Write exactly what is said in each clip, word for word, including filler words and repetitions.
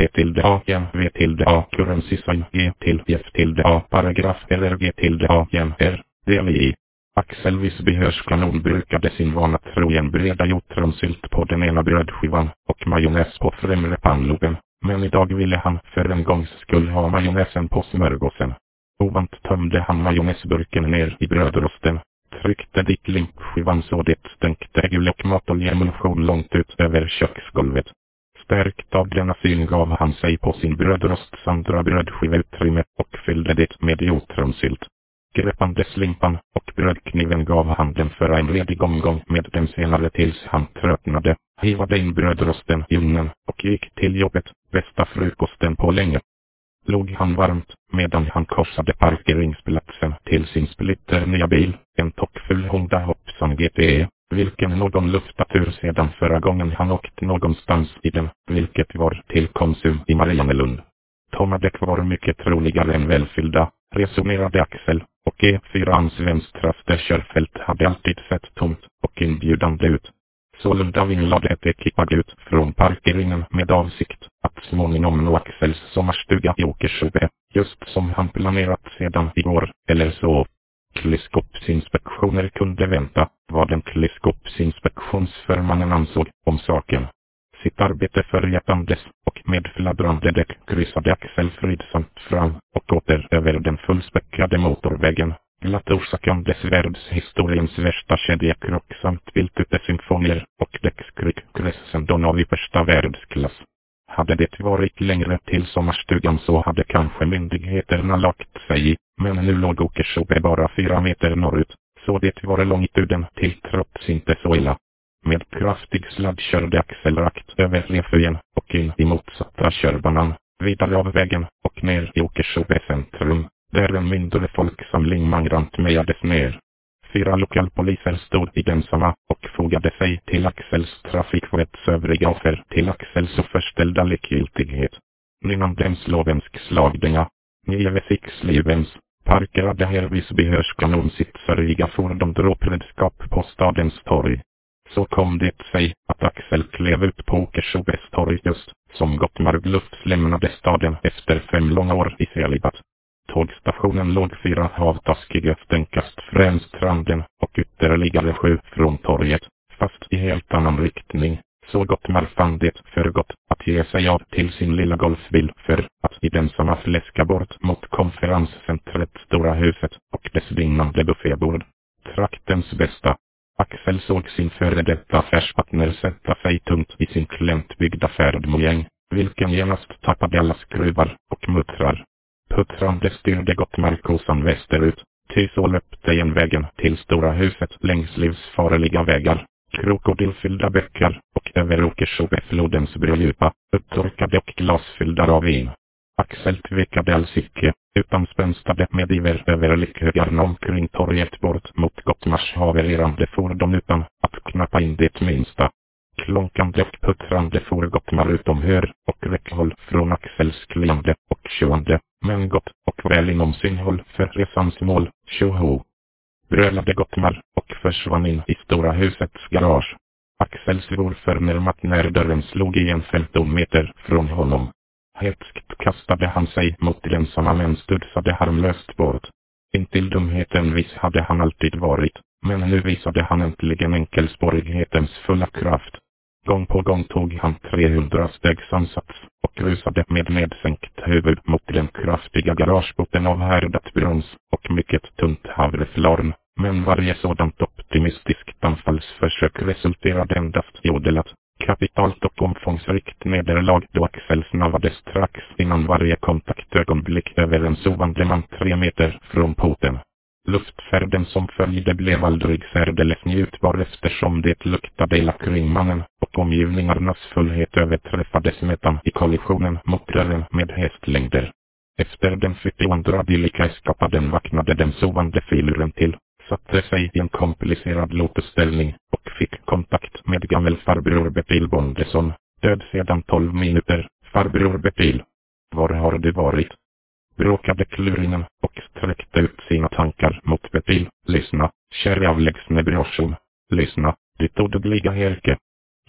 P tilde A N V tilde A currency sign G till F tilde A paragraf R R G tilde A N R del I. Axel Visby Hörskanon brukade sin vana trogen breda hjortronsylt på den ena brödskivan och majonnäs på främre pannloben, men idag ville han för en gångs skull ha majonnäsen på smörgåsen. Ovant tömde han majonnäsburken ner i brödrosten, tryckte dit limpskivan så det stänkte ägg och matoljeemulsion långt ut över köksgolvet. Stärkt av denna syn gav han sig på sin brödrosts andra brödskiveutrymme och fyllde det med hjortronsylt. Greppandes limpan och brödkniven gav han den för en redig omgång med den senare tills han tröttnade, hivade in brödrosten i ugnen och gick till jobbet, bästa frukosten på länge. Låg han varmt medan han korsade parkeringsplatsen till sin splitter nya bil, en tockfull Honda Hopsan G T E, vilken någon luftat ur sedan förra gången han åkt någonstans i den, vilket var till Konsum i Mariannelund. Tomma däck var mycket troligare än välfyllda, resonerade Axel, och E fyrans vänstraste körfält hade alltid sett tomt och inbjudande ut. Sålunda vinglade ett ekipage ut från parkeringen med avsikt att småningom nå Axels sommarstuga i Åkersjö, just som han planerat sedan igår, eller så. Klyskopsinspektioner kunde vänta, vad den klyskopsinspektionsförmannen ansåg om saken. Sitt arbete förjätandes och med fladdrande däck kryssade Axel fridsamt fram och åter över den fullspäckade motorvägen, glatt orsakandes världshistoriens värsta kedjekrock samt biltutesymfonier och däckskryck crescendon av yppersta världsklass. Hade det varit längre till sommarstugan så hade kanske myndigheterna lagt sig i, men nu låg Åkersjö bara fyra meter norrut, så det var långtuden till trots inte så illa. Med kraftig sladd körde Axel rakt över refugen och in i motsatta körbanan, vidare av vägen och ner i Åkersjö centrum, där en mindre folksamling mangrant mejades ner. Fyra lokalpoliser stod i densamma och fogade sig till Axels trafikvets övriga offer till Axels oförställda likgiltighet. Nynnande slovensk slagdänga, nio sex livens, parkerade här Visby Hörskanon sitt sörjiga fordon dråpredskap på stadens torg. Så kom det sig att Axel klev ut på Åkersjös torg just som Gottmar Glufs lämnade staden efter fem långa år i celibat. Tågstationen låg fyra havtaskiga stänkast från stranden och ytterligare sju från torget, fast i helt annan riktning. Så Gottmar fann det för gott att ge sig av till sin lilla golfbil för att i densamma fläska bort mot konferenscentret Stora huset och dess vinnande buffébord. Traktens bästa. Axel såg sin före detta affärspartner sätta sig tungt i sin klämtbyggda färdmojäng, vilken genast tappade alla skruvar och muttrar. Puttrande styrde Gottmar kosan västerut, ty så löpte genvägen till Stora huset längs livsfarliga vägar, krokodilfyllda bäckar och över Åkersjöflodens brödjupa, upptorkade och glasfyllda ravin. Axel tvekade alls icke, utan spänstade med iver över likhögarna omkring torget bort mot Gottmars havererande fordon utan att knappa in det minsta. Klonkande och puttrande for Gottmar utom hör och räckhåll från Axels kliande och tjoande, men gott och väl inom synhåll för resans mål, tjoho. Brölade Gottmar och försvann in i Stora husets garage. Axel svor förnärmat när dörren slog igen femton meter från honom. Hetskt kastade han sig mot densamma men studsade harmlöst bort. Intill dumheten vis hade han alltid varit, men nu visade han äntligen enkelspårighetens fulla kraft. Gång på gång tog han trehundra stegs ansats och rusade med nedsänkt huvud mot den kraftiga garageporten av härdat brons och mycket tunt havreflarn, men varje sådant optimistiskt anfallsförsök resulterade endast i odelat, kapitalt och omfångsrikt nederlag då Axel snavade strax innan varje kontaktögonblick över en sovande man tre meter från porten. Luftfärden som följde blev aldrig särdeles njutbar eftersom det luktade illa kring mannen och omgivningarnas fullhet överträffades metan i kollisionen mot dörren med hästlängder. Efter den fyrtionde dylika eskapaden vaknade den sovande filuren till, satte sig i en komplicerad lotusställning och fick kontakt med gammelfarbror Bertil Bondesson, död sedan tolv minuter. Farbror Bertil, var har du varit? Bråkade klurinen och sträckte ut sina tankar mot Bertil. Lyssna, kära avlägsne brorson. Lyssna, du tog dugliga Herke.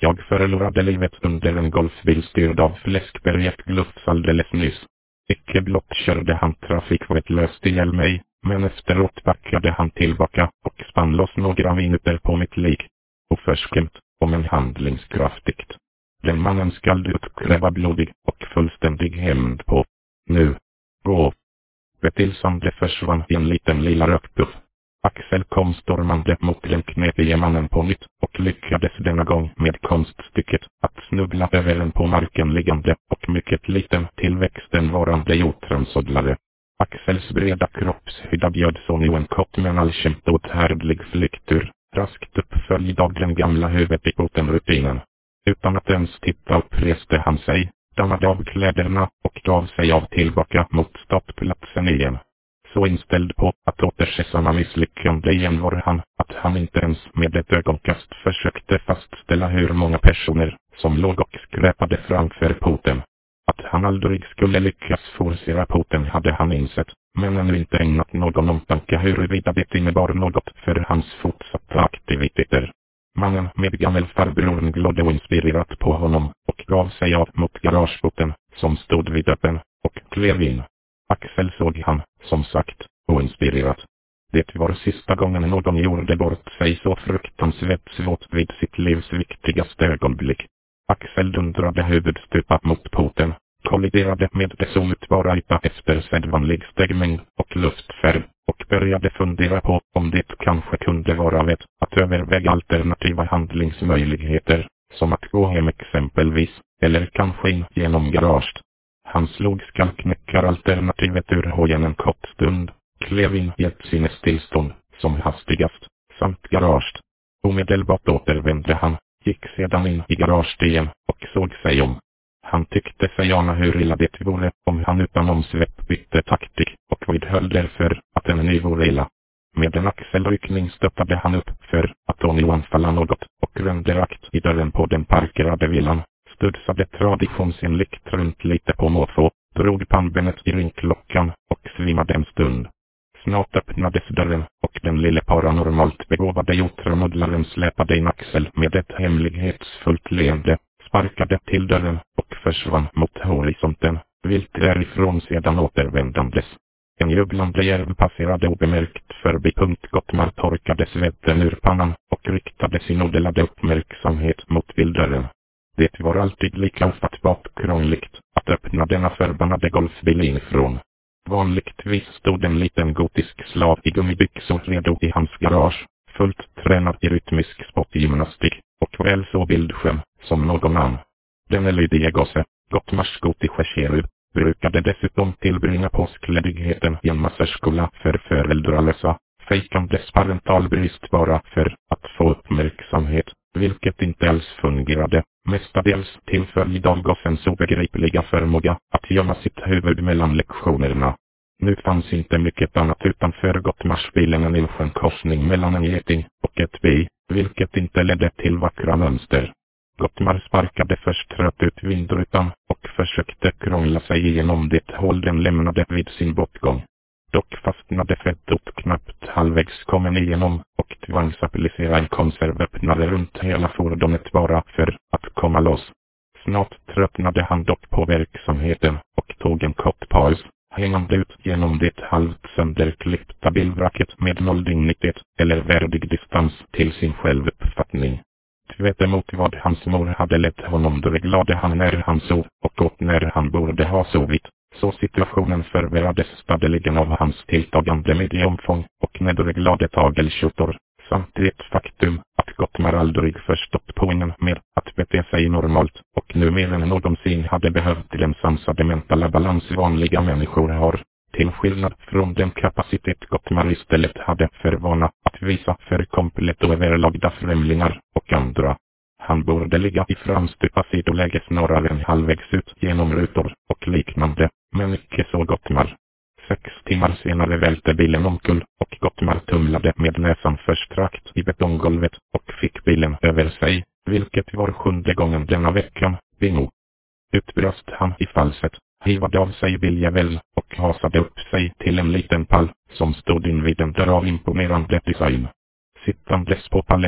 Jag förlorade livet under en golfbil styrd av Fläskberget Glufs alldeles nyss. Icke blott körde han trafikvettlöst ihjäl mig, men efteråt backade han tillbaka och spann loss några minuter på mitt lik. Oförskämt, om en handlingskraftigt. Den mannen skall du utkräva blodig och fullständig hämnd på. Nu. Gå. Betilsande försvann i en liten lilla rökpuff. Axel kom stormande mot den knepige mannen på nytt och lyckades denna gång med konststycket att snubbla över en på marken liggande och mycket liten tillväxten varande jordtransodlare. Axels breda kroppshydda bjöd så nu en kort men allkämt åthärdlig flyktur, raskt uppföljd av den gamla huvudipoten-rutinen. Utan att ens titta upp reste han sig, dammade av kläderna och gav sig av tillbaka mot startplatsen igen. Så inställd på att återse samma misslyckande igen var han, att han inte ens med ett ögonkast försökte fastställa hur många personer som låg och skräpade framför porten. Att han aldrig skulle lyckas forcera porten hade han insett, men ännu inte ägnat någon omtanke huruvida det innebar något för hans fortsatta aktiviteter. Mannen med gammelfarbrorn glodde oinspirerat på honom och gav sig av mot garageporten som stod vid öppen och klev in. Axel såg han, som sagt, oinspirerat. Det var sista gången någon gjorde bort sig så fruktansvärt svårt vid sitt livs viktigaste ögonblick. Axel dundrade huvudstupa mot porten, kolliderade med dess omutbara yta efter sedvanlig stegmängd och luftfärd och började fundera på om det kanske kunde vara vett att överväga alternativa handlingsmöjligheter, som att gå hem exempelvis, eller kanske in genom garaget. Han slog skallknäckaralternativet ur hojen en kort stund, klev in i ett sinnestillstånd, som hastigast, samt garaget. Omedelbart återvände han, gick sedan in i garaget igen och såg sig om. Han tyckte sig ana hur illa det vore om han utan omsvepp bytte taktik och vidhöll därför att en ny vore illa. Med en axelryckning stöttade han upp för att ånyo anfalla något och rände rakt i dörren på den parkerade villan. Studsade traditionsenligt runt lite på måfå, drog pannbenet i ringklockan och svimmade en stund. Snart öppnades dörren och den lille paranormalt begåvade jordtramodlaren släpade in Axel med ett hemlighetsfullt leende, sparkade till dörren och försvann mot horisonten, vilt därifrån sedan återvändandes. En jubblande järv passerade obemärkt förbi. Gottmar torkade svetten ur pannan och riktade sin odelade uppmärksamhet mot bildörren. Det var alltid lika ofattbart krångligt att öppna denna förbannade golfbil inifrån. Vanligtvis stod en liten gotisk slav i gummibyxor redo i hans garage, fullt tränad i rytmisk sportgymnastik, och väl så bildskön som någon annan. Denne lydige gosse, Gottmars gotische cherub, brukade dessutom tillbringa påskledigheten i en masserskola för föräldralösa, fejkandes parentalbrist bara för att få uppmärksamhet, vilket inte alls fungerade, mestadels till följd av gossens obegripliga förmåga att gömma sitt huvud mellan lektionerna. Nu fanns inte mycket annat utanför Gottmarsbilen än en korsning mellan en geting och ett bi, vilket inte ledde till vackra mönster. Gottmar sparkade först trött ut vindrutan och försökte krångla sig igenom det hål den lämnade vid sin bortgång. Dock fastnade fettot knappt halvvägs kommen igenom och tvangs applicera en konservöppnare runt hela fordonet bara för att komma loss. Snart tröttnade han dock på verksamheten och tog en kort paus, hängande ut genom det halvt sönderklippta bilvraket med noll dignitet eller värdig distans till sin självuppfattning. Tvärtemot vad hans mor hade lett honom dreglade han när han sov och åt när han borde ha sovit. Så situationen förvärrades stadeligen av hans tilltagande medieomfång och nedreglade tageltjotor, samt det faktum att Gottmar aldrig förstått poängen med att bete sig normalt och nu mer än någonsin hade behövt den sansade mentala balans vanliga människor har, till skillnad från den kapacitet Gottmar istället hade för vana att visa för komplett och överlagda främlingar och andra. Han borde ligga i framstupa sidoläge snarare än halvvägs ut genom rutor och liknande, men icke så Gottmar. Sex timmar senare välte bilen omkull och Gottmar tumlade med näsan först rakt i betonggolvet och fick bilen över sig, vilket var sjunde gången denna veckan, bingo. Utbrast han i falset, hivade av sig biljävel och hasade upp sig till en liten pall som stod invid en dörr av imponerande design. Sittandes på pallen och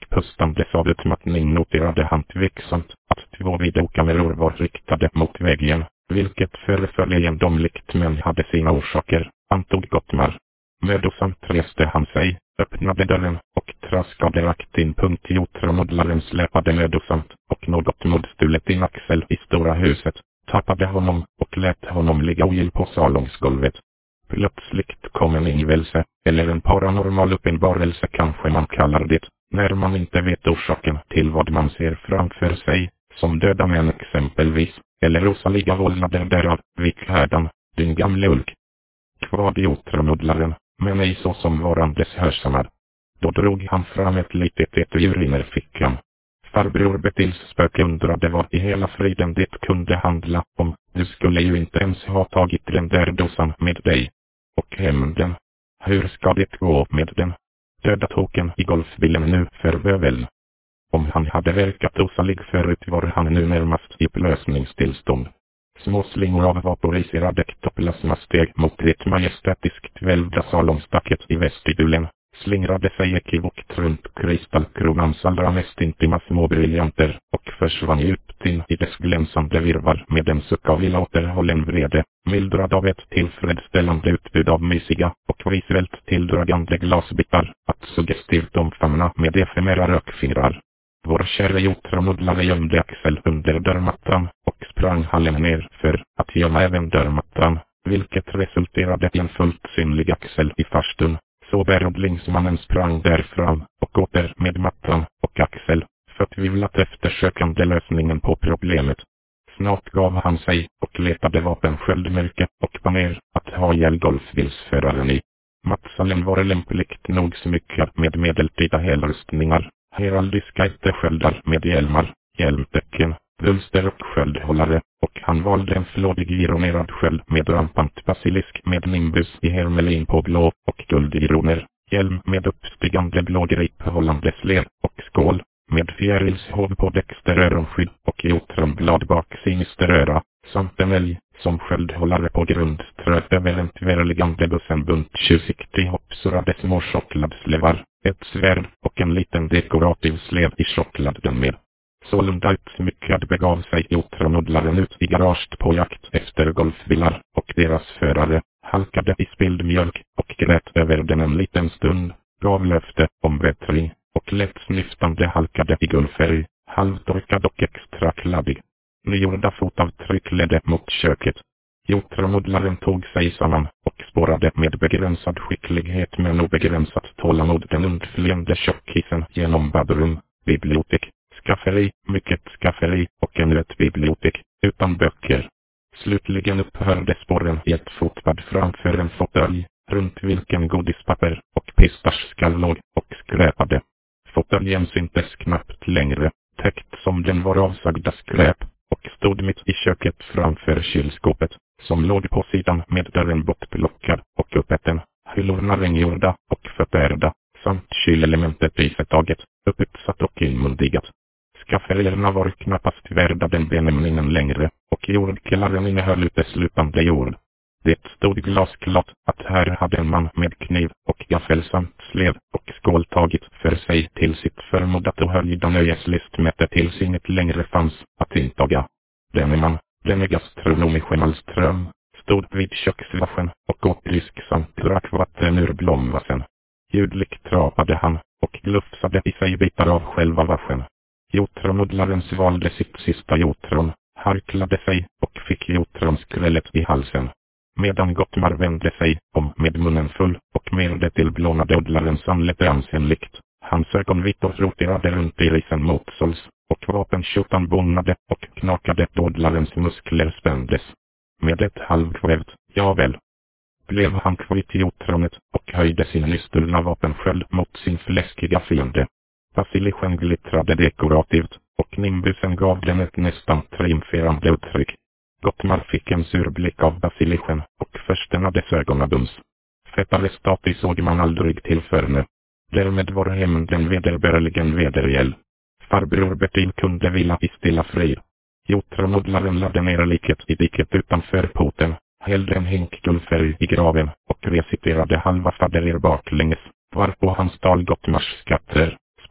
och pustandes av utmattning noterade han tveksamt att två videokameror var riktade mot väggen, vilket föreföll egendomligt men hade sina orsaker, antog Gottmar. Mödosamt reste han sig, öppnade dörren och traskade rakt in. Jotronodlaren släpade mödosamt och något modstulet in Axel i stora huset, tappade honom och lät honom ligga ogill på salongsgolvet. Plötsligt kom en ingivelse, eller en paranormal uppenbarelse kanske man kallar det, när man inte vet orsaken till vad man ser framför sig, som döda män exempelvis, eller osaliga vålnader därav, vikhärdan, din gamle ulk. Kvad jotronodlaren, men ej så som varandes hörsammar. Då drog han fram ett litet etui ur innerfickan. Farbror Bertils spöke undrade vad i hela friden det kunde handla om. Du skulle ju inte ens ha tagit den där dosan med dig. Och hämnden. Hur ska det gå med den? Döda token i golfbilen nu för bövel. Om han hade verkat osalig förut var han nu närmast i upplösningstillstånd. Små slingor av vaporiserad ektoplasma steg mot det majestätiskt välvda salongstaket i vestibulen, slingrade sig ekivokt runt kristallkronans allra mest intima små briljanter och försvann djupt in i dess glänsande virvar med en suck av illa återhållen vrede, mildrad av ett tillfredsställande utbud av mysiga och visuellt tilldragande glasbitar att suggestivt omfamna med efemera rökfingrar. Vår kära jotronodlare gömde Axel under dörrmattan och sprang hallen ner för att gömma även dörrmattan, vilket resulterade i en fullt synlig Axel i farstun. Så bärodlingsmannen sprang där fram och åter med mattan och Axel, förtvivlat eftersökande lösningen på problemet. Snart gav han sig och letade vapensköldmärke och baner att ha ihjäl golfbilsföraren i. Mattsalen var lämpligt nog smyckad med medeltida helrustningar, heraldiska ättesköldar med hjälmar, hjälmtecken, vulster och sköldhållare, och han valde en flådig gironerad sköld med rampant basilisk med nimbus i hermelin på blå och guldgironer, hjälm med uppstigande blå grip hållande slev och skål, med fjärilshov på dexter öronskydd och jotronblad bak sinister öra, samt en älg som sköldhållare på grund ströt över en tvärliggande bussenbunt tjusiktig hoppsurade små chokladslevar, ett svärd och en liten dekorativ slev i chokladen med. Sålunda utsmyckad begav sig jotronodlaren ut i garaget på jakt efter golfbilar, och deras förare halkade i spilld mjölk och grät över den en liten stund, gav löfte om bättring, och lätt snyftande halkade i guldfärg, halvtorkad och extra kladdig. Nygjorda fotavtryck ledde mot köket. Jotronodlaren tog sig samman och spårade med begränsad skicklighet men obegränsat tålamod den undflyende tjockisen genom badrum, bibliotek, skafferi, mycket skafferi och ännu ett bibliotek, utan böcker. Slutligen upphörde spåren i ett fotbad framför en fåtölj, runt vilken godispapper och pistaschskall låg och skräpade. Fåtöljen syntes knappt längre, täckt som den var avsagda skräp, och stod mitt i köket framför kylskåpet, som låg på sidan med dörren bortplockad och öppeten, hyllorna rengjorda och förtärda, samt kylelementet i förtaget, upputsatt och inmundigat. Skafferierna var knappast värda den benämningen längre, och jordkällaren innehöll uteslutande jord. Det stod glasklart att här hade en man med kniv och gaffel samt slev och skål tagit för sig till sitt förmodat och höljda nöjeslistmäte tills inget längre fanns att intaga. Denne man, denne gastronom i Schmalström, stod vid köksvaschen och åt risk samt drack vatten ur blomvasen. Ljudligt trapade han och glufsade i sig bitar av själva vaschen. Jotronodlaren svalde sitt sista jotron, harklade sig och fick jotronskrället i halsen. Medan Gottmar vände sig om med munnen full och med det tillblånade odlarens anlete ansenligt, hans ögon vitt och roterade runt i risen motsåls, och vapentjotan bonade och knakade då odlarens muskler spändes. Med ett halvkvävt, ja väl, blev han kvitt jotronet och höjde sin nystulna vapensköld mot sin fläskiga fiende. Basilischen glittrade dekorativt, och nimbusen gav den ett nästan triumferande uttryck. Gottmar fick en sur blick av basilischen och förstenades ögonadums. Fetare staty såg man aldrig till förne. Därmed var hämnden vederbörligen vedergäll. Farbror Bertil kunde vila i stilla frid. Jotronodlaren lade ner liket i diket utanför porten, hällde en hink guldfärg i graven och reciterade halva faderer baklänges, varpå han stal Gottmars skatter,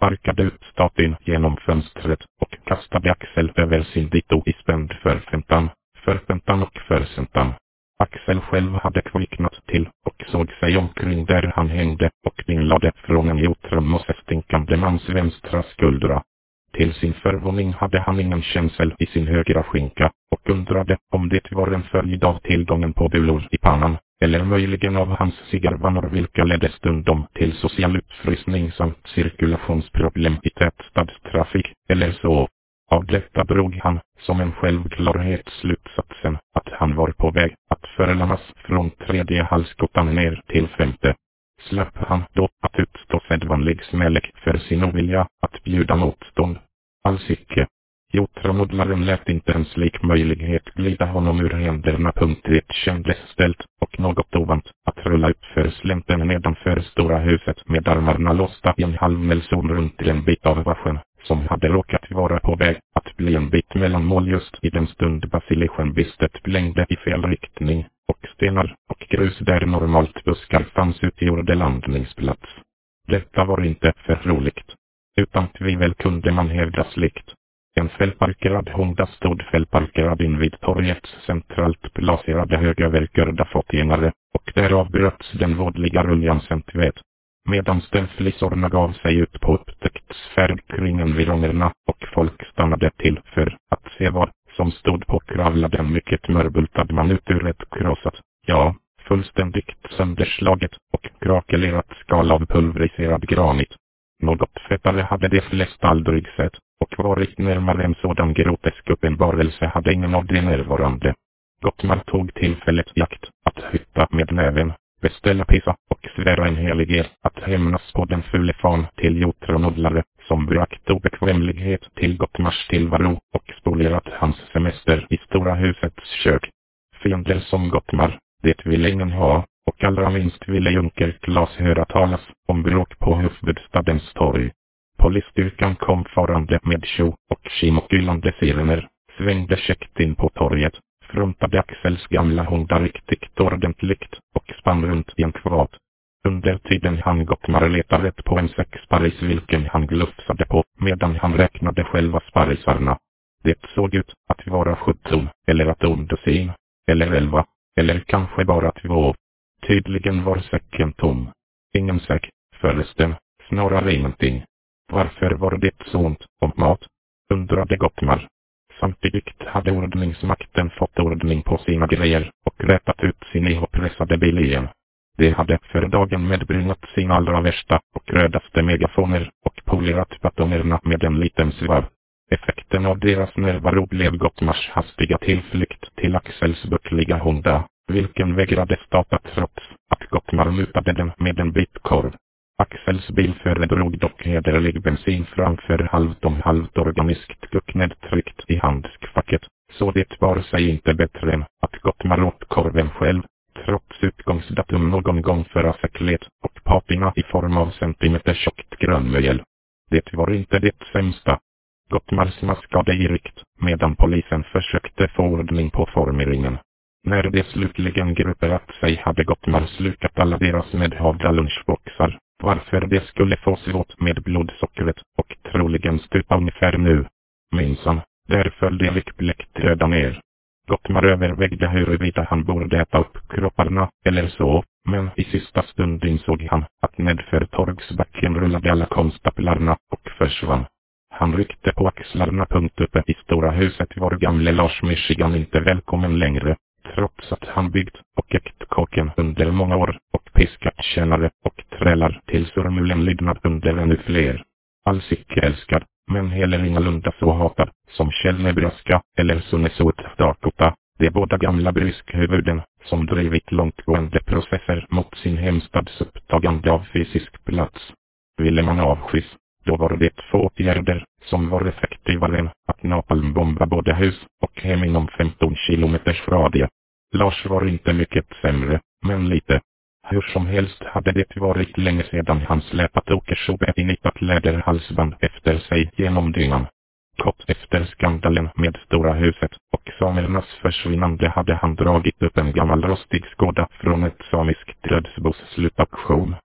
sparkade ut statyn genom fönstret och kastade Axel över sin dito i spänd förväntan, förväntan och förväntan. Axel själv hade kvicknat till och såg sig omkring där han hängde och vinglade från en jotrum och stinkande mans vänstra skuldra. Till sin förvåning hade han ingen känsel i sin högra skinka och undrade om det var en följd av tillgången på bulor i pannan, eller möjligen av hans cigarrvanor vilka ledde stundom till social utfrysning samt cirkulationsproblem i tätstadstrafik, eller så. Av detta drog han, som en självklarhet, slutsatsen att han var på väg att förlamas från tredje halskottan ner till femte. Slapp han då att utstå sedvanlig smälek för sin ovilja att bjuda motstånd? Alls icke. Jotronodlaren lät inte en slik möjlighet glida honom ur händerna. Det kändes ställt och något ovant att rulla upp för slänten nedanför stora huset med armarna låsta i en halvmelson runt en bit av vaschen, som hade råkat vara på väg att bli en bit mellanmål just i den stund basilischen-bistet blängde i fel riktning, och stenar och grus där normalt buskar fanns utgjorde landningsplats. Detta var inte för roligt. Utan tvivel kunde man hävda slikt. En fällparkerad Honda stod fällparkerad invid torgets centralt placerade högöverkörda fotgängare, och därav bröts den vådliga ruljansen tvätt. Medan ställflisorna gav sig ut på upptäcktsfärd kring environerna och folk stannade till för att se vad som stod på, kravlade en mycket mörbultad man ut ur ett krossat, ja, fullständigt sönderslaget och krakelerat skal av pulveriserad granit. Något fettare hade de flesta aldrig sett, och varit närmare en sådan grotesk uppenbarelse hade ingen av de närvarande. Gottmar tog tillfället i akt att hytta med näven, beställa pizza och svära en helig ed att hämnas på den fule fan till jotronodlare som brakt obekvämlighet till Gottmars tillvaro och spolierat hans semester i stora husets kök. Fiender som Gottmar, det ville ingen ha, och allra minst ville Junker Klas höra talas om bråk på huvudstadens torg. Polisstyrkan kom farande med tjo och kim och ylande sirener, svängde käckt in på torget, frontade Axels gamla Honda riktigt ordentligt och spann runt i en kvart. Under tiden han Gottmar letade rätt på en sexsparris vilken han glufsade på medan han räknade själva sparrisarna. Det såg ut att vara sjutton, eller att undussin, eller elva, eller kanske bara två. Tydligen var säcken tom. Ingen säck, förresten, snarare ingenting. Varför var det sånt om mat? Undrade Gottmar. Samtidigt hade ordningsmakten fått ordning på sina grejer och rättat ut sin ihoppressade bil igen. De hade för dagen medbringat sina allra värsta och rödaste megafoner och polerat batonerna med en liten svav. Effekten av deras närvaro blev Gottmars hastiga tillflykt till Axels buckliga Honda, vilken vägrade starta trots att Gottmar mutade den med en bit korv. Axels bil föredrog dock hederlig bensin framför halvt om halvt organiskt gucknedtryckt i handskfacket, så det var sig inte bättre än att Gottmar åt korven själv, trots utgångsdatum någon gång förra seklet och patina i form av centimeter tjockt grönmöjel. Det var inte det sämsta. Gottmar smaskade i rikt, medan polisen försökte få ordning på formeringen. När de slutligen grupperat sig hade Gottmar slukat alla deras medhavda lunchboxar, varför det skulle få svårt med blodsockret och troligen stupa ungefär nu. Minsann, där föll de likbläckt röda ner. Gottmar övervägde huruvida han borde äta upp kropparna eller så, men i sista stund insåg han att nedför torgsbacken rullade alla konstaplarna och försvann. Han ryckte på axlarna. Punkt uppe i stora huset var gamle Lars Michigan inte välkommen längre, trots att han byggt och ägt kåken under många år och piskat tjänare och trälar till surmulen lydnad under ännu fler. Alls icke älskad, men heller ingalunda så hatad som Kjell Nebraska eller Sunnesot Dakota, de båda gamla bryskhuvuden som drivit långtgående processer mot sin hemstads upptagande av fysisk plats. Ville man avskys, då var det två åtgärder som var effektivare än att napalmbomba både hus och hem inom femton kilometers radie. Lars var inte mycket sämre, men lite. Hur som helst hade det varit länge sedan han släpat Åkersjö i nittat läderhalsband efter sig genom dyngan. Kort efter skandalen med stora huset och samernas försvinnande hade han dragit upp en gammal rostig skåda från ett samiskt dödsbos slutauktion,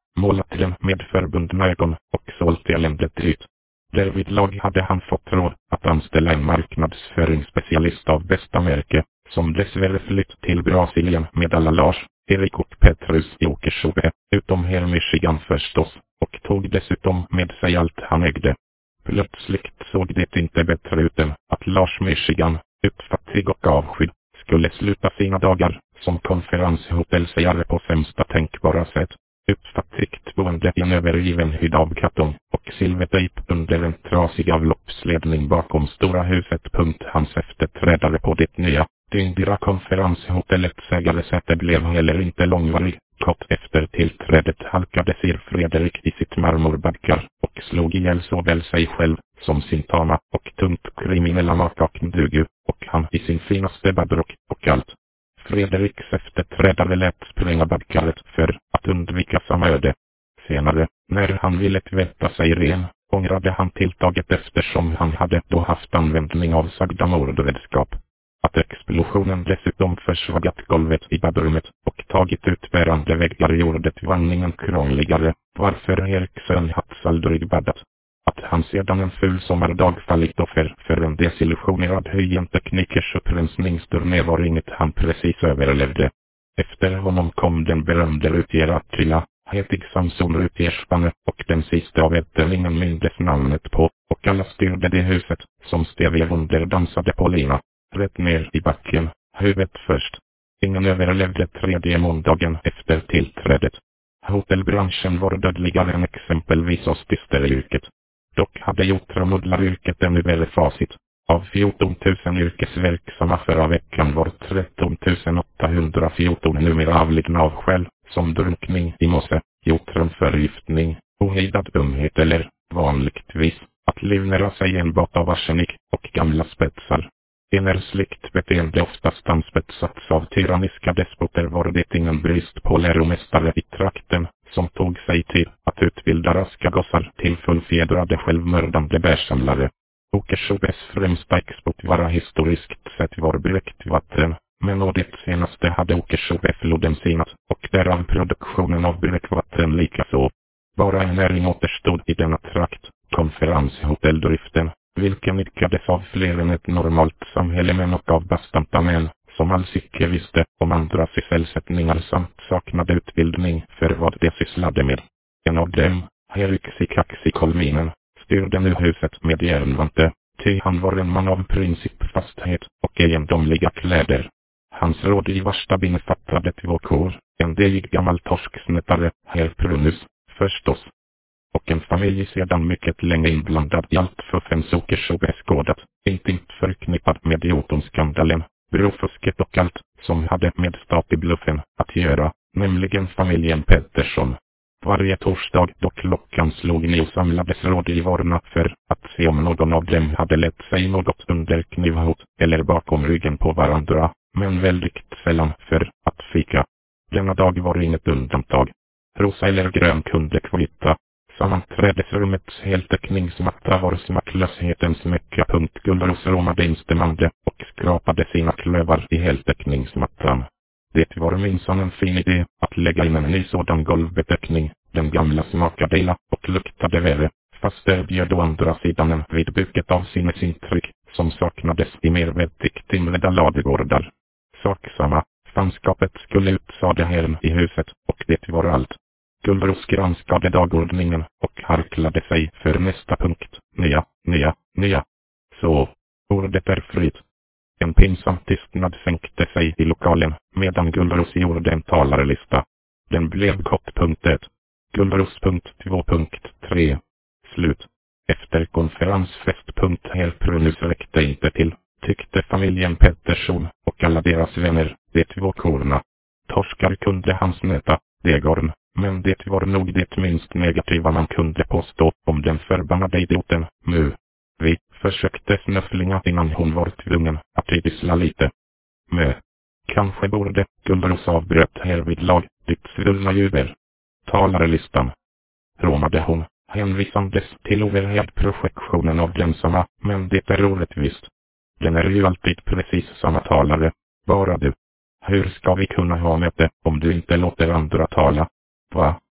målat den med förbundna ögon och sålt eländet dyrt. Därvidlag hade han fått råd att anställa en marknadsföringsspecialist av bästa märke, som dessvärre flytt till Brasilien med alla Lars, Erik och Petrus i Åkersjö, utom här Michigan förstås, och tog dessutom med sig allt han ägde. Plötsligt såg det inte bättre ut än att Lars Michigan, utfattig och avskydd, skulle sluta sina dagar som konferenshotellsägare på sämsta tänkbara sätt. Utfattigt boende i en övergiven hydd av kartong och silvertejp under en trasig avloppsledning bakom stora huset. Hans efterträdare på det nya, dyndyra konferenshotellets ägaresäte blev heller inte långvarig. Kort efter tillträdet halkade Sir Fredrik i sitt marmorbadkar och slog ihjäl såväl sig själv som sin tama och tungt kriminella maka Kndugu, och han i sin finaste badrock och allt. Fredriks efterträdare lät spränga badkaret för att undvika samma öde. Senare, när han ville tvätta sig ren, ångrade han tilltaget eftersom han hade då haft användning av sagda mordredskap. Att explosionen dessutom försvagat golvet i badrummet och tagit ut bärande väggar gjorde vandringen krångligare, varför Eriksson hats aldrig badat. Att han sedan en ful sommardag fallit offer för en desillusionerad höjenteknikers upprensningsturné var inget han precis överlevde. Efter honom kom den berömde Rutier Attila, hetig Samson Rutierspanne, och den sista av ätteringen mindes namnet på, och alla styrde det huset, som Stevie Wonder dansade på lina, rätt ner i backen, huvudet först. Ingen överlevde tredje måndagen efter tillträdet. Hotellbranschen var dödligare än exempelvis ostisteryrket. Dock hade Jotra-muddlaryrket ännu värre facit. Av fjorton tusen yrkesverksamma förra veckan var tretton tusen åttahundrafjorton numera avlidna av skäl, som drunkning i mosse, jotronförgiftning, ohejdad dumhet eller, vanligtvis, att livnära sig enbart av arsenik och gamla spetsar. Enersligt beteende oftast anspetsats av tyranniska despoter var det ingen brist på läromästare i trakten, som tog sig tid att utbilda raska gossar till fullfjädrade självmördande bärsamlare. Åkersjös främsta exportvara historiskt sett var bräckvatten, men å det senaste hade Åkersjöfloden sinat, och därav produktionen av bräckvatten likaså. Bara en näring återstod i denna trakt, konferenshotelldriften, vilken idkades av fler än ett normalt samhälle men och av bastanta män, som alls icke visste om andra sysselsättningar samt saknade utbildning för vad de sysslade med. En av dem, Heriksi Kaksi Kolminen, styrde nu huset med järnvante, ty han var en man av principfasthet och egendomliga kläder. Hans rådgivarstab innefattade två kor, en degig gammal torsksnättare, herr Prunus, förstås, och en familj sedan mycket länge inblandad i allt för fem Åkersjö beskådat, intimt förknippad med Jotunskandalen, brofusket och allt som hade med statibluffen att göra, nämligen familjen Pettersson. Varje torsdag då klockan slog nio samlades rådgivarna för att se om någon av dem hade lett sig något under knivhot eller bakom ryggen på varandra, men väldigt sällan för att fika. Denna dag var inget undantag. Rosa eller grön kunde kvitta. Sammanträdesrummets heltäckningsmatta var smacklöshetens mecka. Gullros råmade instämmande och skrapade sina klövar i heltäckningsmattan. Det var minsann en fin idé att lägga in en ny sådan golvbetäckning. Den gamla smakade illa och luktade värre, fast erbjöd å andra sidan en vid buket av sinnesintryck som saknades i mer vettigt inredda ladugårdar. Saksamma, fanskapet skulle ut, sade herren i huset, och det var allt. Gullros granskade dagordningen och harklade sig för nästa punkt. Nya, nya, nya. Så, ordet är fritt. En pinsam tystnad sänkte sig i lokalen, medan Gullros gjorde en talarlista. Den blev kort punkt ett. Gullros punkt två punkt tre. Slut. Efter konferensfest punkt herr Prunus räckte inte till, tyckte familjen Pettersson och alla deras vänner, de två korna. Torskar kunde hans nöta, degorn, men det var nog det minst negativa man kunde påstå om den förbannade idioten, mu. Vi försökte snufflinga innan hon var tvungen att idissla lite. Mö. Kanske borde, Gullros avbröt härvidlag, ditt svullna jubel. Talarlistan. Råmade hon, hänvisandes till overhead-projektionen av densamma, men det är orättvist. Den är ju alltid precis samma talare, bara du. Hur ska vi kunna ha möte om du inte låter andra tala? Va?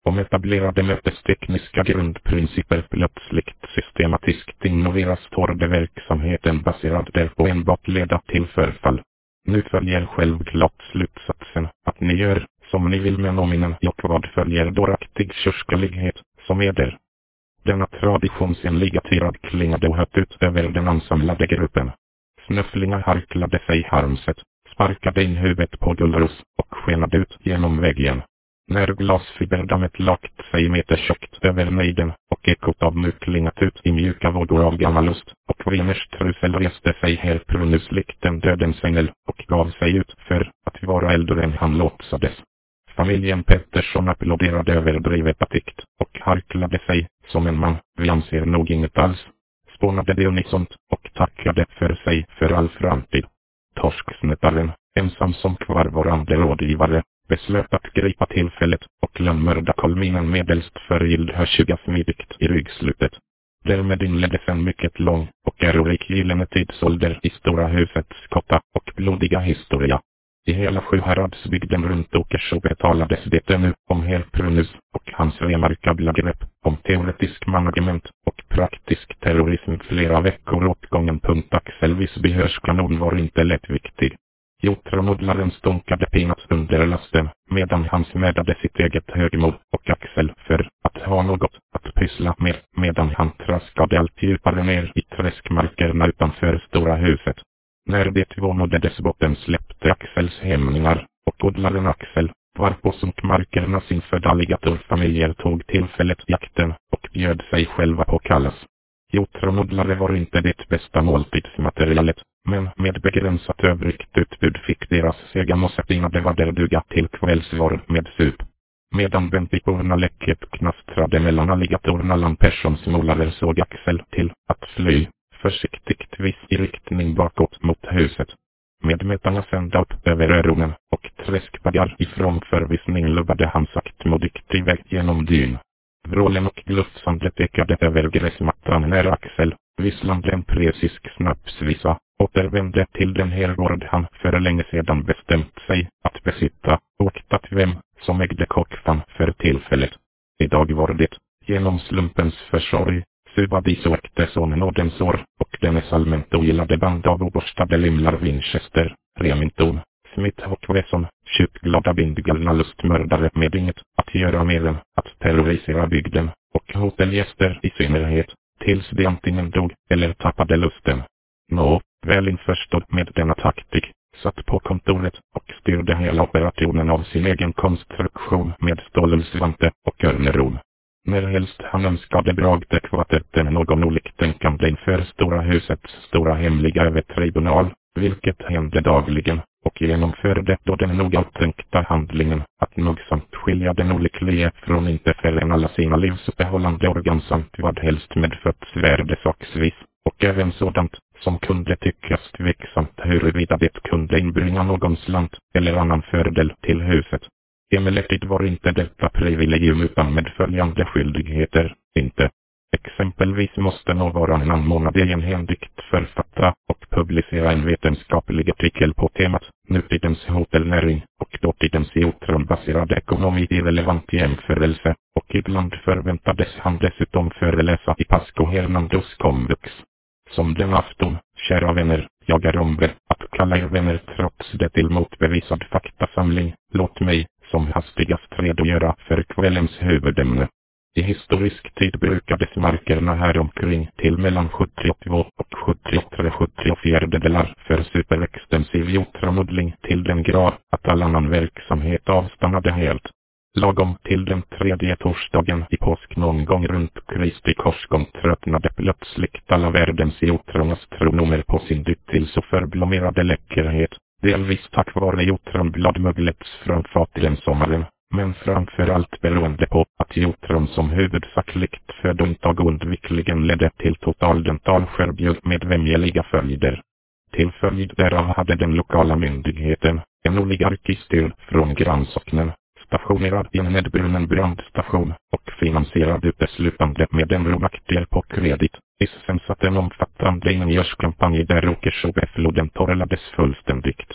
Om etablerade mötestekniska grundprinciper plötsligt systematiskt innoveras torde verksamheten baserad därpå enbart leda till förfall. Nu följer självklart slutsatsen att ni gör som ni vill med nominen och vad följer dåraktig kyrskalighet som eder. Denna traditionsenliga tirad klingade hött ut över den ansamlade gruppen. Snufflingar harklade sig harmset, sparkade in huvudet på Gullros och skenade ut genom väggen. När glasfiberdammet lagt sig metertjockt över nejden och ekot av nu klingat ut i mjuka vågor av gammalust och Wieners trusel reste sig här prunus likt en dödens ängel och gav sig ut för att vara äldre än han låtsades. Familjen Pettersson applåderade överdrivet attikt och harklade sig som en man, vi anser nog inget alls, spånade de unisont och tackade för sig för all framtid. Torsksnättaren, ensam som kvarvarande rådgivare, beslöt att gripa tillfället och lönnmörda kolminen medelst förgylld hörsjuga smidigt i ryggslutet. Därmed inleddes en mycket lång och ärorik gyllene tidsålder i Stora husets kotta och blodiga historia. I hela Sjuhäradsbygden runt Åkerså betalades det ännu om Herprunus och hans remarkabla grepp om teoretisk management och praktisk terrorism flera veckor åt gången. Axel Visbys kanon var inte lättviktig. Jotronodlaren stånkade pinat under lasten medan han smädade sitt eget högmod och Axel för att ha något att pyssla med medan han traskade allt djupare ner i träskmarkerna utanför Stora huset. När det två nådde dess botten släppte Axels hämningar och odlaren Axel, varpå sunkmarkernas infödda alligatorfamiljer tog tillfället jakten och bjöd sig själva på kallas. Jotronodlare var inte det bästa måltidsmaterialet, men med begränsat övrigt utbud fick deras sega mossepinade vader duga till kvällsvar med sup. Medan bentiporna läcket knastrade mellan alligatorerna Lamperssons målare såg Axel till att fly, försiktigtvis i riktning bakåt mot huset. Med metarna sända upp över öronen och träskbaggar ifrån förvisning lubbade han saktmodigt iväg genom dyn. Vrålen och glufsandet ekade över gräsmattan när Axel, visslande en presisk snapsvisa, återvände till den herrgård han för länge sedan bestämt sig att besitta, och att vem som ägde kockfan för tillfället. Idag var det, genom slumpens försorg, Subadiso äkte sonen Odensår och dennes allmänt ogillade band av oborstade limlar Winchester, Remington, Smith och Wesson, tjutglada bindgalna lustmördare med inget att göra mer än att terrorisera bygden, och hotellgäster i synnerhet, tills de antingen dog eller tappade lusten. Nå, väl införstådd med denna taktik, satt på kontoret och styrde hela operationen av sin egen konstruktion med stålsvante och örneron. När helst han önskade dragde kvartetten någon oliktänkande inför Stora husets stora hemliga övertribunal, vilket hände dagligen, och genomförde då den noga tänkta handlingen att nogsamt skilja den olycklige från inte förrän alla sina livsuppehållande organ samt vad helst medfött svärde saksvis, och även sådant som kunde tyckas tveksamt huruvida det kunde inbringa någon slant eller annan fördel till huset. Emellertid var inte detta privilegium utan medföljande skyldigheter, inte. Exempelvis måste nåvaran anmånad egenhändigt författa och publicera en vetenskaplig artikel på temat nutidens hotellnäring och dåtidens jotronbaserade ekonomi i relevant jämförelse, och ibland förväntades han dessutom föreläsa i Pasco Hernandos komvux. Som den afton, kära vänner, jag är ombedd att kalla er vänner trots det till motbevisad faktasamling, låt mig som hastigast redogöra för kvällens huvudämne. I historisk tid brukades markerna här omkring till mellan sjuttiotvå och sjuttiotre sjuttiofjärdedelar för superextensiv jotronodling till den grad att all annan verksamhet avstannade helt. Lagom till den tredje torsdagen i påsk någon gång runt Kristi korsgång tröttnade plötsligt alla världens jotronastronomer på sin dittills så förblommerade läckerhet, delvis tack vare jotronbladmugglets framfart i den sommaren, men framför allt beroende på att jotron som huvudsakligt födointag undvikligen ledde till total dentalskärbjud med vämjeliga följder. Till följd därav hade den lokala myndigheten, en oligarkistyrd från grannsocknen, stationerad i en nedbrunnen brandstation och finansierad uteslutande med en ronaktier på kredit, iscensatt en omfattande ingenjörskampanj där Åkersåbefloden torrlades fullständigt.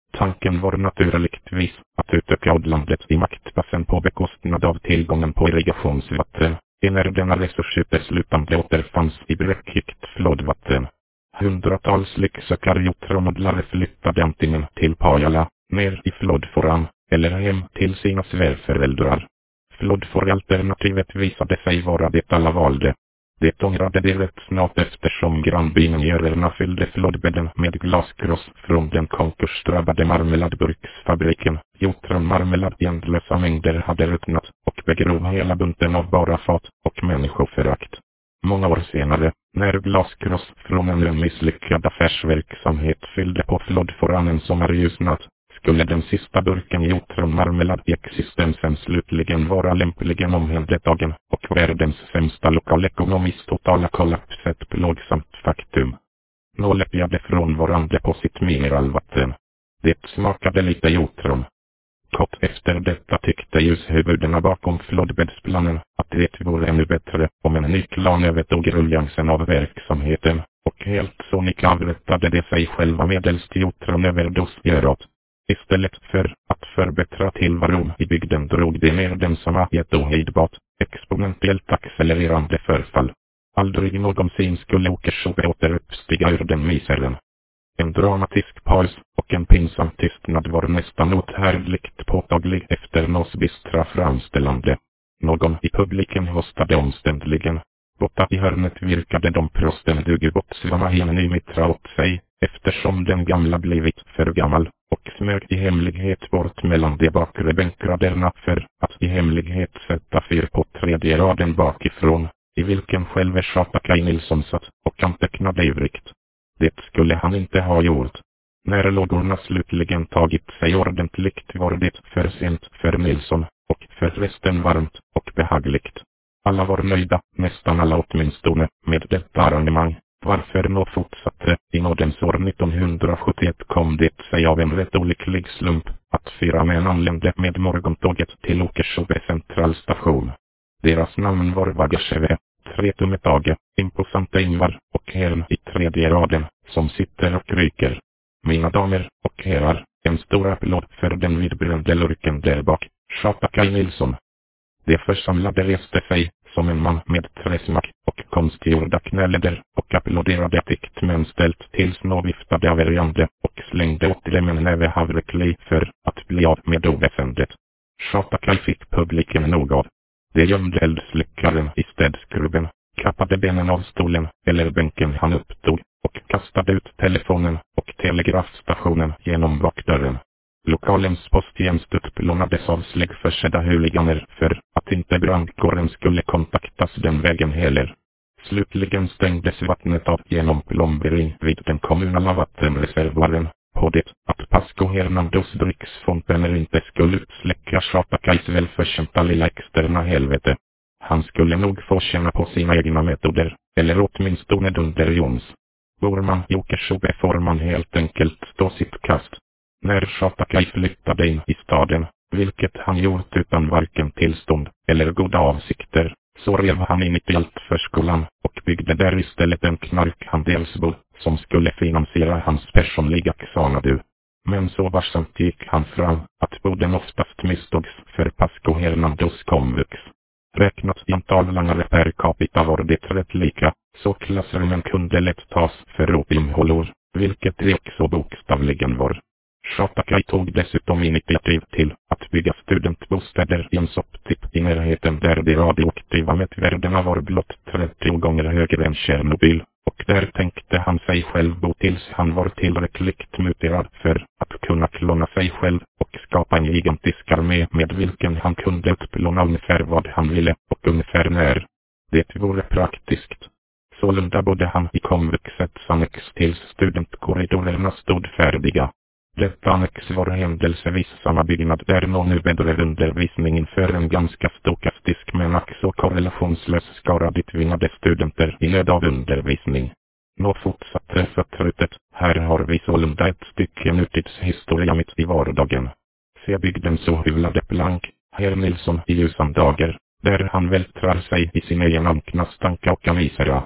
Tanken var naturligtvis att utöka odlandet i maktpassen på bekostnad av tillgången på irrigationsvatten, när denna resurs uteslutande återfanns i bräckigt flodvatten. Hundratals lycksökare jotronodlare flyttade antingen till Pajala, ner i flodfåran, eller hem till sina svärföräldrar. Flodfåralternativet visade sig vara det alla valde. Det ångrade det rätt snart eftersom grannbyingenjörerna fyllde flodbädden med glaskross från den konkursdrabbade marmeladburksfabriken. Jotronmarmelad i ändlösa mängder hade ruttnat och begrov hela bunten av bara fat och människoförakt. Många år senare, när glaskross från en misslyckad affärsverksamhet fyllde på flodfåran en sommarljusnatt, skulle den sista burken jotronmarmelad i existensen slutligen vara lämpligen omhändertagen och världens sämsta lokalekonomiskt totala kollaps ett plågsamt faktum. Nå läppjade frånvarande på sitt mineralvatten. Det smakade lite jotron. Kort efter detta tyckte ljushuvudena bakom flodbäddsplanen att det vore ännu bättre om en ny klan övertog ruljansen av verksamheten, och helt sonika avrättade de sig själva medelst jotronöverdos-görat. Istället för att förbättra tillvaron i bygden drog de ner den som har gett ohejdbart, exponentiellt accelererande förfall. Aldrig någonsin skulle Åkersjö återuppstiga ur den miseren. En dramatisk paus och en pinsam tystnad var nästan outhärdligt påtaglig efter Nås bistra framställande. Någon i publiken hostade omständligen. Borta i hörnet virkade de prosten Dugubotsvama i en ny mitra åt sig, eftersom den gamla blivit för gammal, och smög i hemlighet bort mellan de bakre bänkraderna för att i hemlighet sätta fyr på tredje raden bakifrån, i vilken själve Shatakaj Nilsson satt och antecknade ivrigt. Det skulle han inte ha gjort. När lågorna slutligen tagit sig ordentligt var det för sent för Nilsson, och för resten varmt och behagligt. Alla var nöjda, nästan alla åtminstone, med detta arrangemang. Varför Nå fortsatte, i nådens år nittonhundrasjuttioett kom det sig av en rätt olycklig slump, att fyra män anlände med morgontåget till Åkersjö centralstation. Deras namn var Vagasjeve, Tretumetage, Imposante Ingvar och herrn i tredje raden, som sitter och ryker. Mina damer och herrar, en stor applåd för den vidbrände lurken där bak, Shatakaj Nilsson. De församlade reste sig, som en man med träsmak och konstgjorda knäläder, och applåderade täckt men ställt tills Nå viftade averjande och slängde åt dem en näve havrekli för att bli av med oväsendet. Shatakaj fick publiken nog av. De gömde eldslyckaren i städskrubben, kappade benen av stolen eller bänken han upptog, och kastade ut telefonen och telegrafstationen genom bakdörren. Lokalens posttjänst utplånades av släggförsedda huliganer för att inte brandkåren skulle kontaktas den vägen heller. Slutligen stängdes vattnet av genom plombering vid den kommunala vattenreservoaren, på det att Pasco Hernandos dricksfontäner inte skulle utsläcka Shatakajs välförtjänta lilla externa helvete. Han skulle nog få känna på sina egna metoder, eller åtminstone Dunder Jons. Bor man i Åkersjö får man helt enkelt stå sitt kast. När Shatakaj flyttade in i staden, vilket han gjort utan varken tillstånd eller goda avsikter, så rev han in i allt för skolan och byggde där istället en knarkhandelsbod som skulle finansiera hans personliga Xanadu. Men så varsamt gick han fram att boden oftast misstogs för Pasco Hernandos komvux. Räknat i antal langare per capita var det rätt lika, så klassrummen kunde lätt tas för opiumhålor, vilket det också bokstavligen var. Shatakaj tog dessutom initiativ till att bygga studentbostäder i en sopptipp i närheten där de radioaktiva mätvärdena var blott trettio gånger högre än Tjernobyl, och där tänkte han sig själv bo tills han var tillräckligt muterad för att kunna klona sig själv och skapa en gigantisk armé med vilken han kunde utplåna ungefär vad han ville och ungefär när. Det vore praktiskt. Sålunda bodde han i komvuxets annex tills studentkorridorerna stod färdiga. Detta annex var händelsevis samma byggnad där någon nu bedrev undervisning inför en ganska stokastisk men ack så korrelationslös skara ditvingade studenter i nöd av undervisning. Nå fortsatte förtrutet, här har vi sålunda ett stycke nutidshistoria mitt i vardagen. Se bygden så hyvlade plank, herr Nilsson i ljusan dagar, där han vältrar sig i sin egen anknastanka och misera.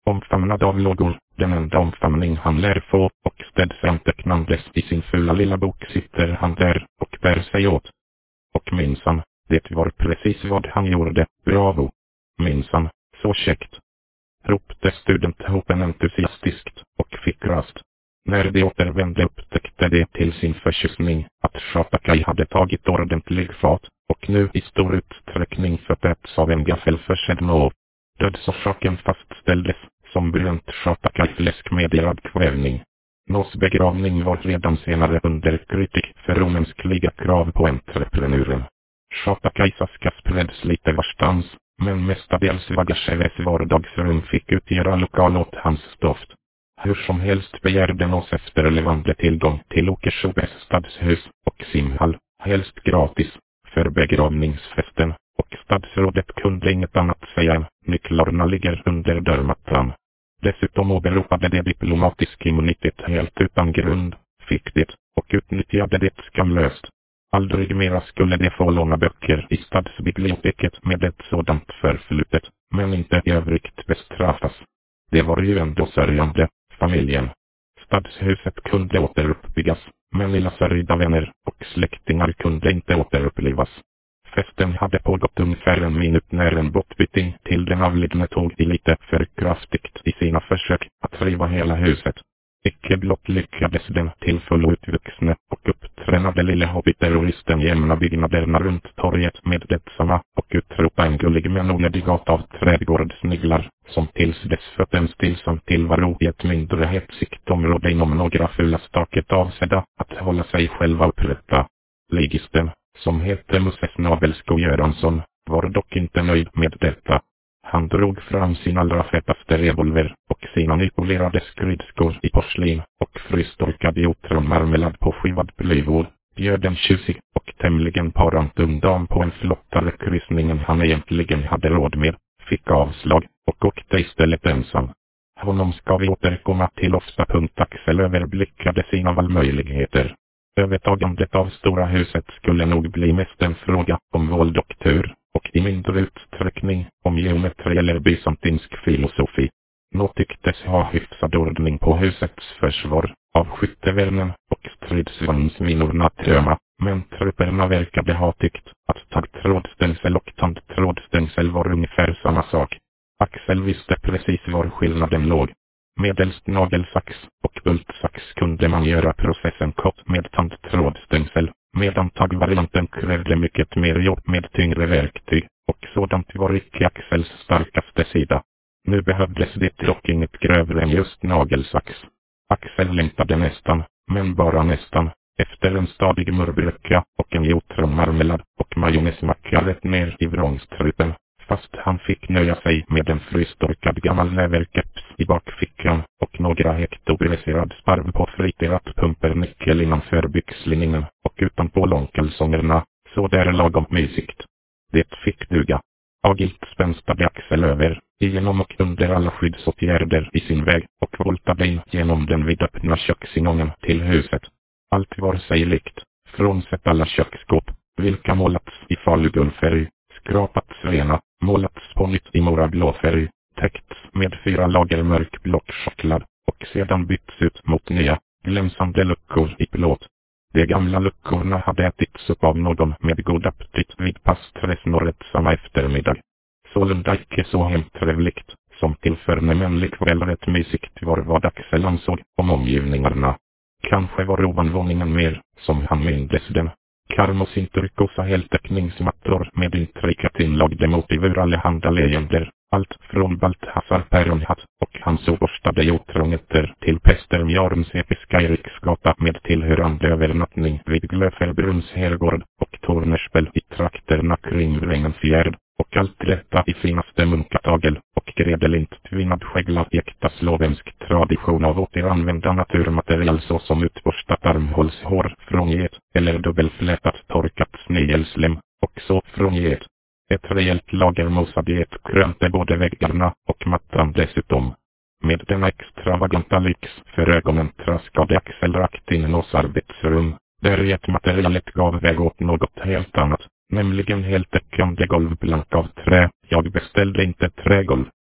Omfamnad av lågor, den enda omfamning han lär få, och städsamt tecknandes i sin fula lilla bok sitter han där och bär sig åt. Och minsann, det var precis vad han gjorde, bravo. Minsann, så käckt. Ropte studenthopen entusiastiskt och fick rast. När de återvände upptäckte de till sin förtjusning att Shatakai hade tagit ordentlig fat och nu i stor utsträckning förtäts av en gaffelförsedd nå. Dödsorsaken fastställdes som bränt Shatakai-fläsk med irad kvävning. Nås begravning var redan senare under kritik för omänskliga krav på entreprenören. Shatakais aska spreds lite varstans, men mestadels Vagasheves vardagsrum fick utgöra lokal åt hans stoft. Hur som helst begärde Nås efterlevande tillgång till Okershobes stadshus och simhall, helst gratis, för begravningsfesten, och stadsrådet kunde inget annat säga än nycklarna ligger under dörrmattan. Dessutom åberopade det diplomatisk immunitet helt utan grund, fick det, och utnyttjade det skamlöst. Aldrig mera skulle de få låna böcker i stadsbiblioteket med ett sådant förflutet, men inte i övrigt bestraffas. Det var ju ändå sörjande, familjen. Stadshuset kunde återuppbyggas, men lilla sörjda vänner och släktingar kunde inte återupplivas. Festen hade pågått ungefär en minut när en båtbyting till den avlidne tog i lite för kraftigt i sina försök att riva hela huset. Icke blott lyckades den till full utvuxne och upptränade lille hobbyterroristen jämna byggnaderna runt torget med detsamma och utropa en gullig men onödig gat av trädgårdsniglar, som tills dess fött en stillsam tillvaro i ett mindre hetsigt område inom några fula staket avsedda att hålla sig själva upprätta. Ligisten, som hette Moses Nabelsko Göransson, var dock inte nöjd med detta. Han drog fram sin allra fetaste revolver och sina nypolerade skridskor i porslin och frystorkad jotronmarmelad på skivad blyvård, bjöd en tjusig och tämligen parant ung dam på en flottare kryssning än han egentligen hade råd med, fick avslag och åkte istället ensam. Honom ska vi återkomma till ofta. Axel överblickade sina valmöjligheter. Övertagandet av stora huset skulle nog bli mest en fråga om våld och tur, och i mindre utsträckning om geometri eller bysantinsk filosofi. Nå tycktes ha hyfsad ordning på husets försvar, av skyttevärnen och stridsvagnsminorna tröma, men trupperna verkade ha tyckt att taggtrådstängsel och tandtrådstängsel var ungefär samma sak. Axel visste precis var skillnaden låg. Medelst nagelsax och bultsax kunde man göra processen kort med tandtrådstängsel, medan taggvarianten krävde mycket mer jobb med tyngre verktyg, och sådant var icke Axels starkaste sida. Nu behövdes det dock inget grövre än just nagelsax. Axel längtade nästan, men bara nästan, efter en stadig murbröcka och en jotronmarmelad och majonnäsmacka rätt ner i vrångstrupen. Fast han fick nöja sig med en frystorkad gammal näverkeps i bakfickan och några hektobriserad sparv på friterat pumpernyckel innanför byxlinningen och utanpå långkalsongerna, så där lagom mysigt. Det fick duga. Agilt spänstade Axel över, igenom och under alla skyddsåtgärder i sin väg och voltade in genom den vidöppna köksingången till huset. Allt var sig likt, frånsett alla köksskåp, vilka målats i falugullfärg, skrapats rena, målats på nytt i morablå färg, täckts med fyra lager mörkblått choklad och sedan bytts ut mot nya, glänsande luckor i plåt. De gamla luckorna hade ätits upp av någon med god aptit vid pastresnorret samma eftermiddag. Sålunda icke så hemtrevligt, som till förnämlig kväll rätt mysigt var vad Axel ansåg om omgivningarna. Kanske var ovanvåningen mer, som han mindes den. Karmosinturkosa heltäckningsmattor med intrikat inlagda motiv ur allehanda legender, allt från Balthasar Päronhatt och hans oborstade jotrongetter till Pester Mjarns episka Eriksgata med tillhörande övernattning vid Glöferbruns herrgård och Tornerspel i trakterna kring Vrängenfjärd, och allt detta i finaste munkatagel och gredelint tvinnad skägla i äkta slovensk tradition av återanvända naturmaterial såsom utborstat armhålshår från get eller dubbelflätat torkat snigelslem, och så från get. Ett rejält lager mosad get krönte både väggarna och mattan dessutom. Med denna extravaganta lyx för ögonen traskade Axel rakt in i Nås arbetsrum, där getmaterialet gav väg åt något helt annat, nämligen heltäckande golvblank av trä. Jag beställde inte trägolv.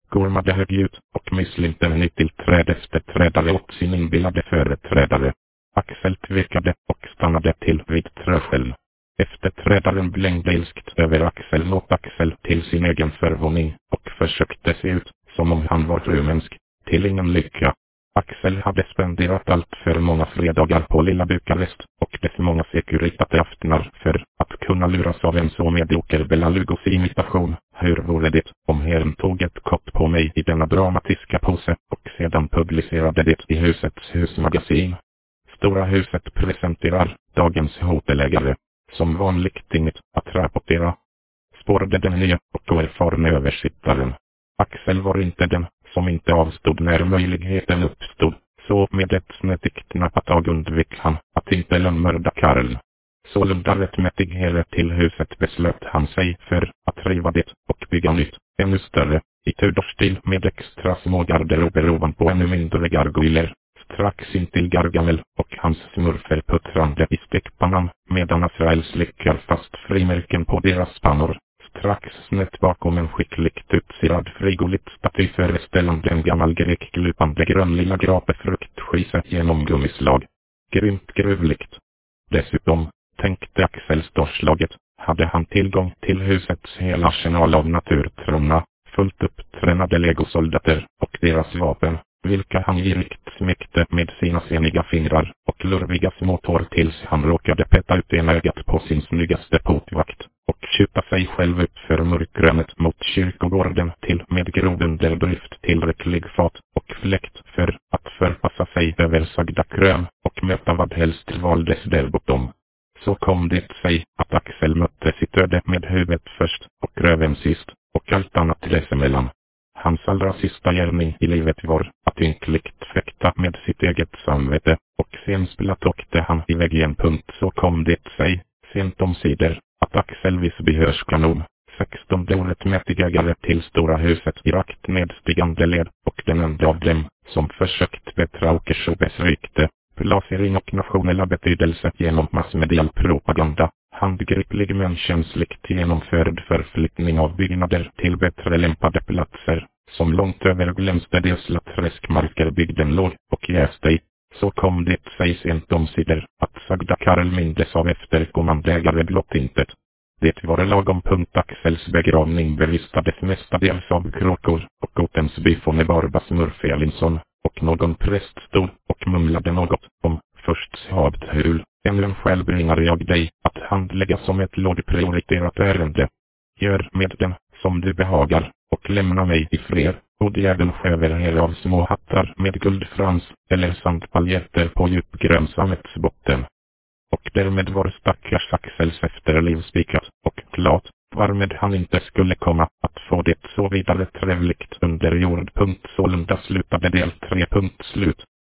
gormade högljutt och misslinte en nytillträdd efterträdare åt sin inbillade företrädare. Axel tvekade och stannade till vid tröskeln. Efterträdaren blängde ilskt över Axel åt Axel till sin egen förvåning och försökte se ut som om han var rumänsk, till ingen lycka. Axel hade spenderat allt för många fredagar på lilla Bukarest och dess många sekuritate aftnar för att kunna luras av en så medioker Bela Lugosi imitation. Hur vore det om herren tog ett kopp på mig i denna dramatiska pose och sedan publicerade det i husets husmagasin? Stora huset presenterar dagens hotelägare. Som vanligt inget att rapportera, spårade den nya och oerfarna översittaren. Axel var inte den som inte avstod när möjligheten uppstod, så med ett snätigt knappatag undvek han att inte lönnmörda Karl. Sålunda rättmätigare till huset beslöt han sig för att riva det och bygga nytt, ännu större, i Tudorstil med extra små garderober ovanpå ännu mindre gargoyler. Strax intill Gargamel och hans smurfer puttrande i stekpannan medan Azrael slickar fast frimärken på deras pannor. Strax snett bakom en skickligt utsirad frigolit staty föreställande en gammal grek glupande grönlila grapefruktskise genom gummislag. Grymt gruvligt. Dessutom, tänkte Axel storslaget, hade han tillgång till husets hela arsenal av naturtrona, fullt upptränade legosoldater och deras vapen, vilka han girigt smekte med sina seniga fingrar och lurviga småtår tills han råkade peta ut en ögat på sin snyggaste portvakt och tjuta sig själv upp för mörkrönet mot kyrkogården till med grov underdrift tillräcklig fat och fläkt för att förpassa sig över sagda krön och möta vad helst valdes där bortom. Så kom det sig att Axel mötte sitt öde med huvudet först och röven sist och allt annat dessemellan. Hans allra sista gärning i livet var att ynkligt fäkta med sitt eget samvete, och sen spelat åkte han iväg igen. Punkt. Så kom det sig, sent om sidor, att Axel Visby Hörskanom, sextonde året mätigägare till stora huset i rakt nedstigande led och den enda av dem som försökt bättra Åkersobes rykte, placering och nationella betydelse genom massmedial propaganda, handgriplig men känsligt genomförd förflyttning av byggnader till bättre lämpade platser, som långt överglänste de träskmarker bygden låg och jäste i. Så kom det sig sent om sidor att sagda Karl mindes av efterkommandägare blott intet. Det var lagom. Punkt. Axels begravning bevistades mestadels av kråkor och Otensby von Barba Smurf Elinsson, och någon präst stod och mumlade något om först Habthul, ännu en själv bringar jag dig att handlägga som ett lågprioriterat ärende. Gör med den som du behagar och lämna mig i fred. Och djävulen skäver här av små hattar med guldfrans eller sandpaljetter på djupgrön sammetsbotten. Och därmed var stackars Axels efterliv spikat och klart, varmed han inte skulle komma att få det så vidare trevligt under jord. Punkt. Sålunda slutade del tre. Punkt. Slut.